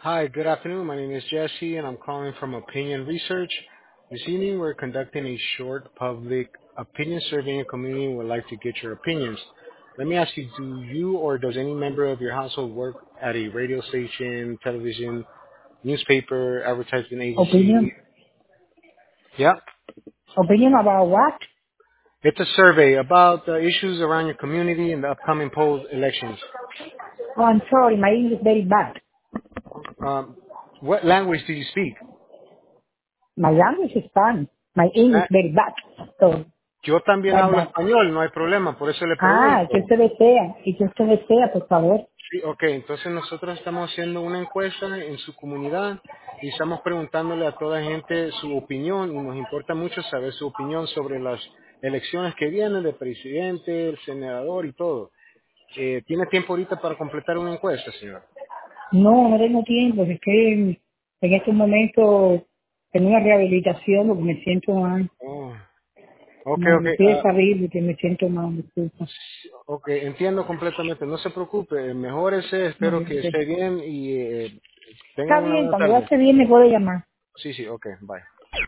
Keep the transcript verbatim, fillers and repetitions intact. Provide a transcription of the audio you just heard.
Hi, good afternoon. My name is Jesse, and I'm calling from Opinion Research. This evening, we're conducting a short public opinion survey in your community and would like to get your opinions. Let me ask you, do you or does any member of your household work at a radio station, television, newspaper, advertising agency? Opinion? Yeah. Opinion about what? It's a survey about the issues around your community and the upcoming poll elections. Oh, I'm sorry, my English is very bad. Um, what language do you speak? My language is Spanish. My English Eh, is very bad. So, Yo también like hablo that. español, no hay problema, por eso le Ah, ¿qué pregunto. usted desea? ¿Y qué usted desea, por favor? Sí, ok, entonces nosotros estamos haciendo una encuesta en su comunidad y estamos preguntándole a toda gente su opinión y nos importa mucho saber su opinión sobre las elecciones que vienen de presidente, el senador y todo. Eh, ¿Tiene tiempo ahorita para completar una encuesta, señor? No, no tengo tiempo. Es que en, en este momento tengo una rehabilitación porque me siento mal. Oh, ok, No, ok, me pide ah, salir porque me siento mal, disculpa. ok, entiendo completamente, no se preocupe, mejor ese, No, espero yo que sé. esté bien y eh, tenga Está una bien, buena cuando ya tarde. esté bien me puede llamar. Sí, sí, ok, bye.